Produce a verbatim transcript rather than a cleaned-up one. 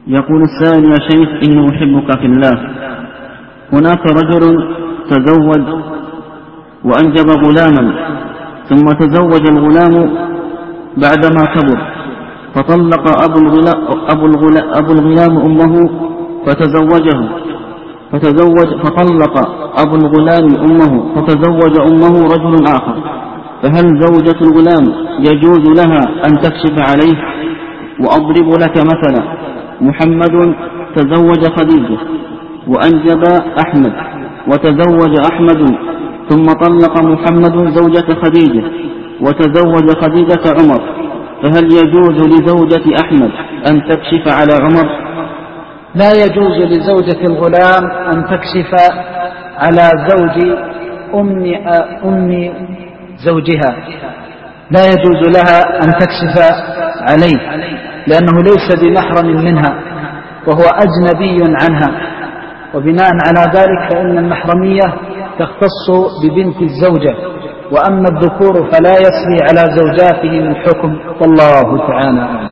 يقول السائل: يا شيخ، إني أحبك في الله. هناك رجل تزوج وأنجب غلاما، ثم تزوج الغلام بعدما كبر، فطلق أبو الغلام, أبو الغلام, أبو الغلام أمه فتزوجه فتزوج فطلق أبو الغلام أمه فتزوج أمه رجل آخر، فهل زوجة الغلام يجوز لها أن تكشف عليه؟ وأضرب لك مثلا: محمد تزوج خديجة وأنجب أحمد، وتزوج أحمد ثم طلق محمد زوجة خديجة وتزوج خديجة عمر، فهل يجوز لزوجة أحمد أن تكشف على عمر؟ لا يجوز لزوجة الغلام أن تكشف على زوج أم, أم زوجها، لا يجوز لها أن تكشف عليه، لأنه ليس بمحرم منها وهو أجنبي عنها، وبناء على ذلك فإن المحرمية تختص ببنت الزوجة، وأما الذكور فلا يسري على زوجاته من حكم، والله تعالى أعلم.